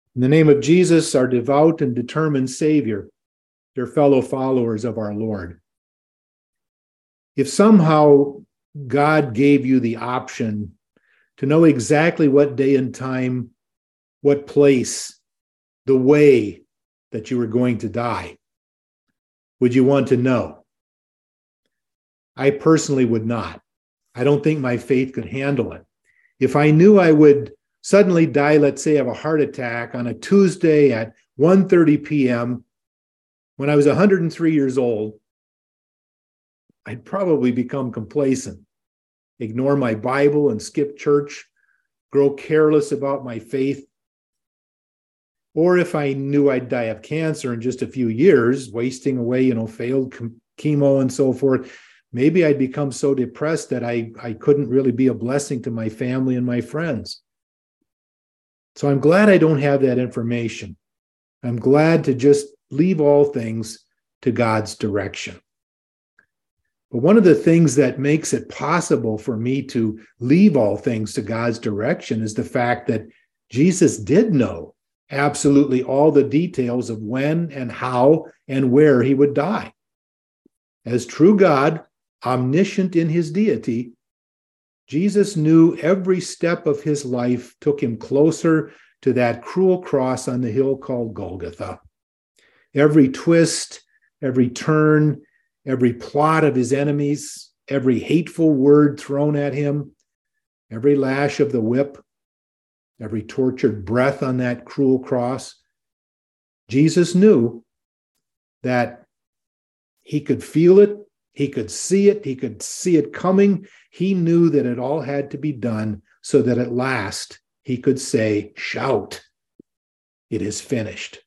In the name of Jesus, our devout and determined Savior, dear fellow followers of our Lord, if somehow God gave you the option to know exactly what day and time, what place, the way that you were going to die, would you want to know? I personally would not. I don't think my faith could handle it. If I knew I would suddenly die, let's say, of a heart attack on a Tuesday at 1:30 p.m. when I was 103 years old, I'd probably become complacent, ignore my Bible and skip church, grow careless about my faith. Or if I knew I'd die of cancer in just a few years, wasting away, failed chemo and so forth, maybe I'd become so depressed that I couldn't really be a blessing to my family and my friends. So I'm glad I don't have that information. I'm glad to just leave all things to God's direction. But one of the things that makes it possible for me to leave all things to God's direction is the fact that Jesus did know absolutely all the details of when and how and where he would die. As true God, omniscient in his deity, Jesus knew every step of his life took him closer to that cruel cross on the hill called Golgotha. Every twist, every turn, every plot of his enemies, every hateful word thrown at him, every lash of the whip, every tortured breath on that cruel cross, Jesus knew that he could feel it, he could see it coming. He knew that it all had to be done so that at last he could say, shout, it is finished.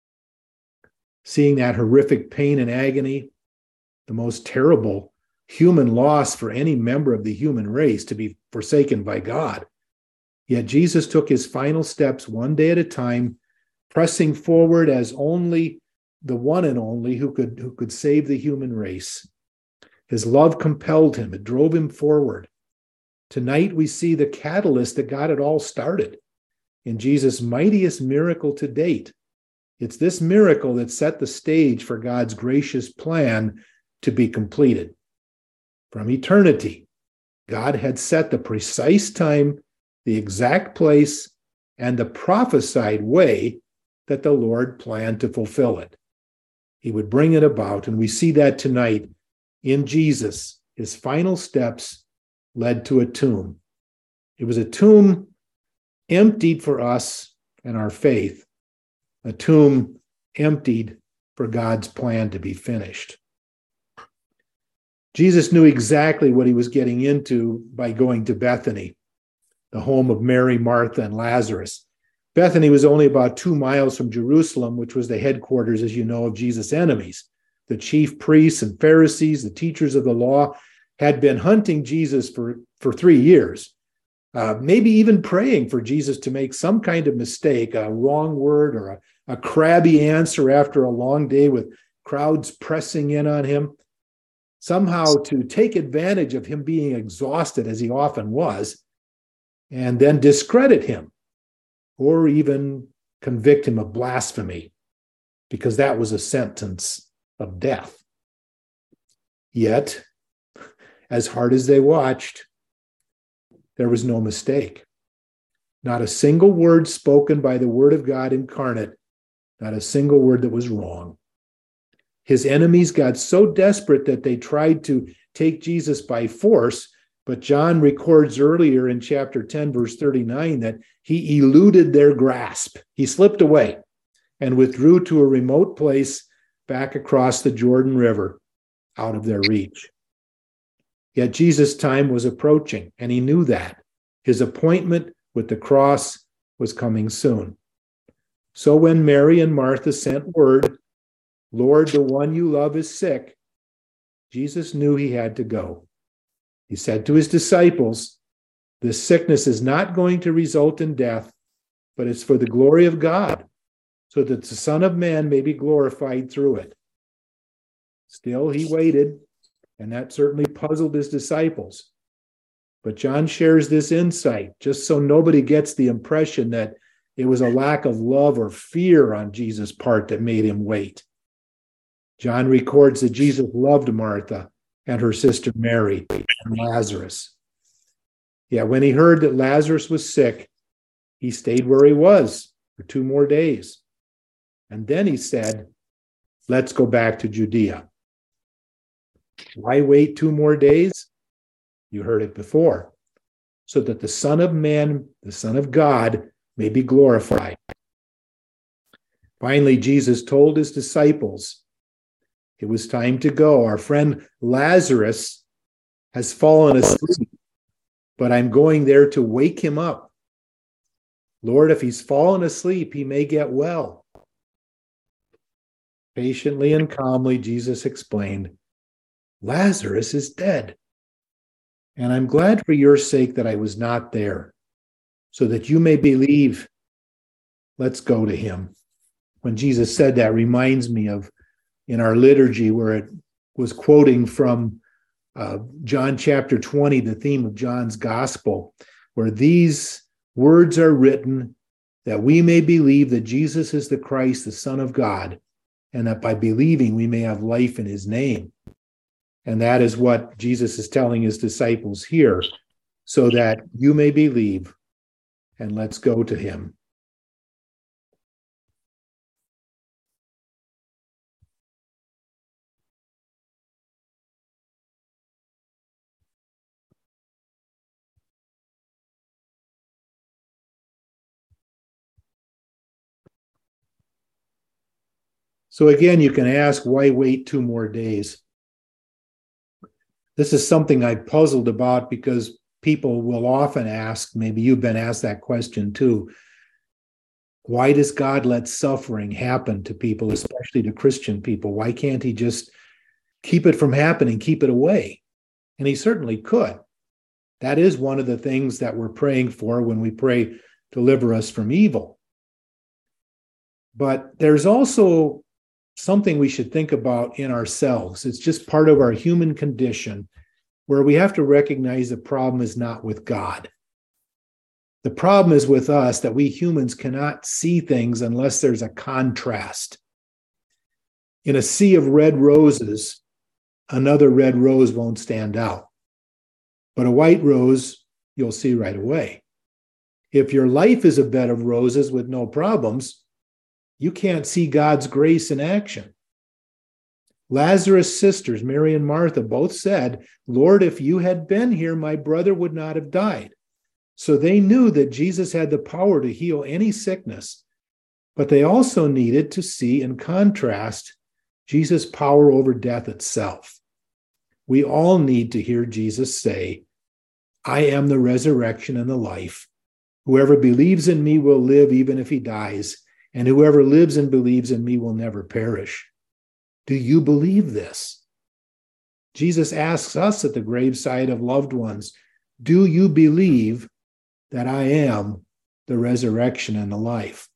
Seeing that horrific pain and agony, the most terrible human loss for any member of the human race, to be forsaken by God. Yet Jesus took his final steps one day at a time, pressing forward as only the one and only who could save the human race. His love compelled him. It drove him forward. Tonight we see the catalyst that got it all started in Jesus' mightiest miracle to date. It's this miracle that set the stage for God's gracious plan to be completed. From eternity, God had set the precise time, the exact place, and the prophesied way that the Lord planned to fulfill it. He would bring it about, and we see that tonight in Jesus. His final steps led to a tomb. It was a tomb emptied for us and our faith, a tomb emptied for God's plan to be finished. Jesus knew exactly what he was getting into by going to Bethany, the home of Mary, Martha, and Lazarus. Bethany was only about 2 miles from Jerusalem, which was the headquarters, as you know, of Jesus' enemies. The chief priests and Pharisees, the teachers of the law, had been hunting Jesus for 3 years, maybe even praying for Jesus to make some kind of mistake, a wrong word or a crabby answer after a long day with crowds pressing in on him, somehow to take advantage of him being exhausted, as he often was, and then discredit him or even convict him of blasphemy, because that was a sentence of death. Yet, as hard as they watched, there was no mistake. Not a single word spoken by the Word of God incarnate, not a single word that was wrong. His enemies got so desperate that they tried to take Jesus by force, but John records earlier in chapter 10, verse 39, that he eluded their grasp. He slipped away and withdrew to a remote place back across the Jordan River, out of their reach. Yet Jesus' time was approaching, and he knew that. His appointment with the cross was coming soon. So when Mary and Martha sent word, Lord, the one you love is sick, Jesus knew he had to go. He said to his disciples, this sickness is not going to result in death, but it's for the glory of God, so that the Son of Man may be glorified through it. Still, he waited, and that certainly puzzled his disciples. But John shares this insight, just so nobody gets the impression that It was a lack of love or fear on Jesus' part that made him wait. John records that Jesus loved Martha and her sister Mary and Lazarus. Yet when he heard that Lazarus was sick, he stayed where he was for 2 more days. And then he said, let's go back to Judea. Why wait 2 more days? You heard it before. So that the Son of Man, the Son of God, may be glorified. Finally, Jesus told his disciples, it was time to go. Our friend Lazarus has fallen asleep, but I'm going there to wake him up. Lord, if he's fallen asleep, he may get well. Patiently and calmly, Jesus explained, Lazarus is dead. And I'm glad for your sake that I was not there, so that you may believe. Let's go to him. When Jesus said that, reminds me of in our liturgy where it was quoting from John chapter 20, the theme of John's gospel, where these words are written that we may believe that Jesus is the Christ, the Son of God, and that by believing we may have life in his name. And that is what Jesus is telling his disciples here, so that you may believe, and let's go to him. So again, you can ask, why wait 2 more days? This is something I've puzzled about because people will often ask, maybe you've been asked that question too, why does God let suffering happen to people, especially to Christian people? Why can't he just keep it from happening, keep it away? And he certainly could. That is one of the things that we're praying for when we pray, deliver us from evil. But there's also something we should think about in ourselves. It's just part of our human condition where we have to recognize the problem is not with God. The problem is with us that we humans cannot see things unless there's a contrast. In a sea of red roses, another red rose won't stand out. But a white rose, you'll see right away. If your life is a bed of roses with no problems, you can't see God's grace in action. Lazarus' sisters, Mary and Martha, both said, Lord, if you had been here, my brother would not have died. So they knew that Jesus had the power to heal any sickness, but they also needed to see in contrast Jesus' power over death itself. We all need to hear Jesus say, I am the resurrection and the life. Whoever believes in me will live even if he dies, and whoever lives and believes in me will never perish. Do you believe this? Jesus asks us at the graveside of loved ones, do you believe that I am the resurrection and the life?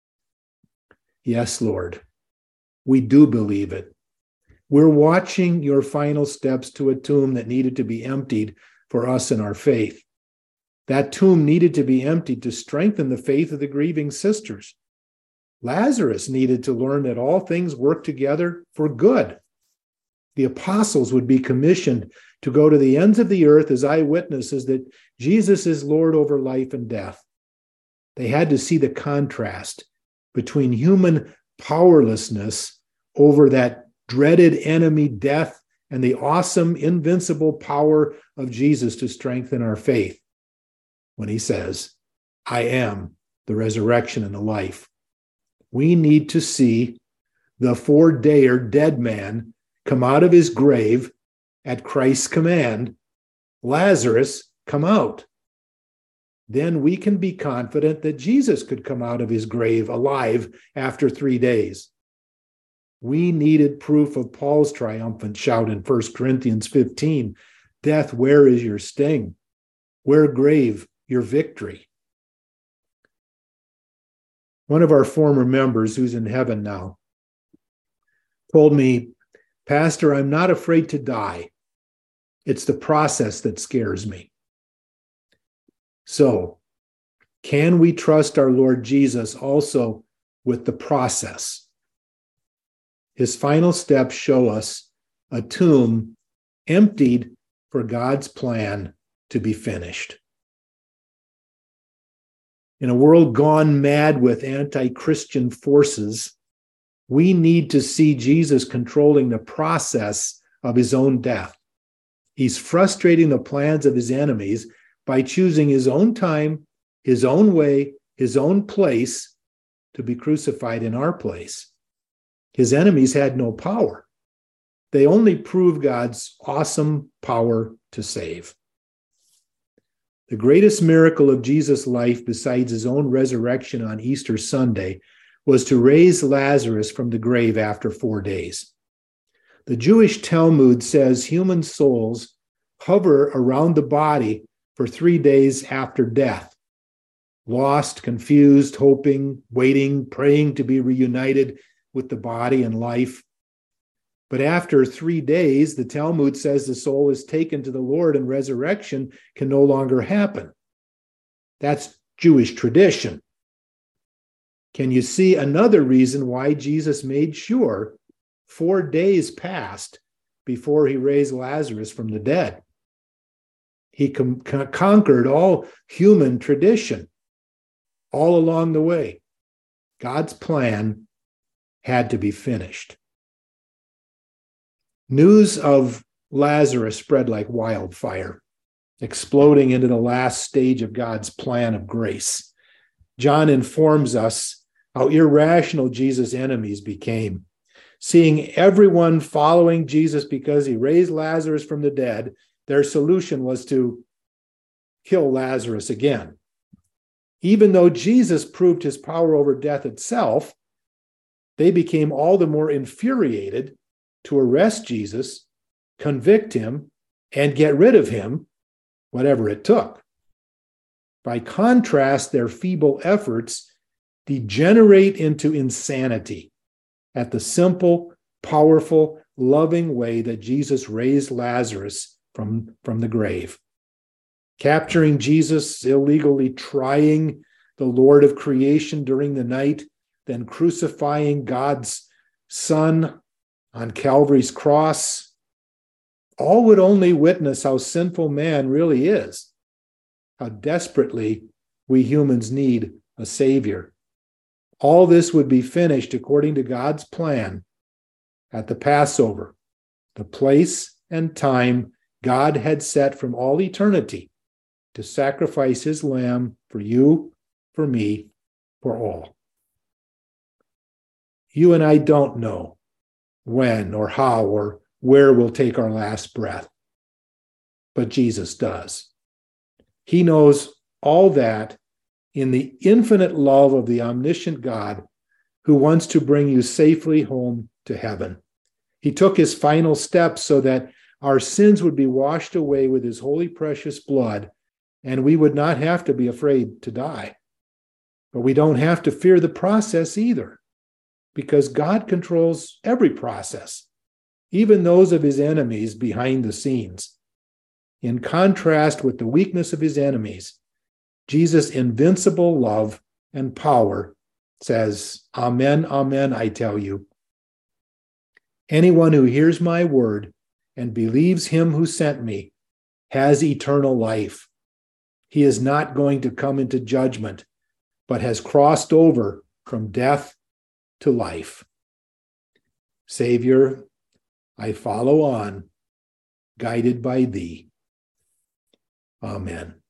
Yes, Lord, we do believe it. We're watching your final steps to a tomb that needed to be emptied for us in our faith. That tomb needed to be emptied to strengthen the faith of the grieving sisters. Lazarus needed to learn that all things work together for good. The apostles would be commissioned to go to the ends of the earth as eyewitnesses that Jesus is Lord over life and death. They had to see the contrast between human powerlessness over that dreaded enemy, death, and the awesome, invincible power of Jesus to strengthen our faith when he says, I am the resurrection and the life. We need to see the 4-dayer dead man come out of his grave at Christ's command. Lazarus, come out. Then we can be confident that Jesus could come out of his grave alive after 3 days. We needed proof of Paul's triumphant shout in 1 Corinthians 15. Death, where is your sting? Where, grave, your victory? One of our former members, who's in heaven now, told me, Pastor, I'm not afraid to die. It's the process that scares me. So Can we trust our Lord Jesus also with the process? His final steps show us a tomb emptied for God's plan to be finished. In a world gone mad with anti-Christian forces, we need to see Jesus controlling the process of his own death. He's frustrating the plans of his enemies by choosing his own time, his own way, his own place to be crucified in our place. His enemies had no power. They only prove God's awesome power to save. The greatest miracle of Jesus' life, besides his own resurrection on Easter Sunday, was to raise Lazarus from the grave after 4 days. The Jewish Talmud says human souls hover around the body for 3 days after death, lost, confused, hoping, waiting, praying to be reunited with the body and life. But after 3 days, the Talmud says the soul is taken to the Lord and resurrection can no longer happen. That's Jewish tradition. Can you see another reason why Jesus made sure 4 days passed before he raised Lazarus from the dead? He conquered all human tradition all along the way. God's plan had to be finished. News of Lazarus spread like wildfire, exploding into the last stage of God's plan of grace. John informs us how irrational Jesus' enemies became. Seeing everyone following Jesus because he raised Lazarus from the dead, their solution was to kill Lazarus again. Even though Jesus proved his power over death itself, they became all the more infuriated to arrest Jesus, convict him, and get rid of him, whatever it took. By contrast, their feeble efforts degenerate into insanity at the simple, powerful, loving way that Jesus raised Lazarus from the grave. Capturing Jesus, illegally trying the Lord of creation during the night, then crucifying God's Son on Calvary's cross, all would only witness how sinful man really is, how desperately we humans need a Savior. All this would be finished according to God's plan at the Passover, the place and time God had set from all eternity to sacrifice his lamb for you, for me, for all. You and I don't know when or how or where we'll take our last breath, but Jesus does. He knows all that in the infinite love of the omniscient God who wants to bring you safely home to heaven. He took his final steps so that our sins would be washed away with his holy, precious blood, and we would not have to be afraid to die. But we don't have to fear the process either, because God controls every process, even those of his enemies behind the scenes. In contrast with the weakness of his enemies, Jesus' invincible love and power says, Amen, amen, I tell you. Anyone who hears my word and believes him who sent me has eternal life. He is not going to come into judgment, but has crossed over from death to life. Savior, I follow on, guided by thee. Amen.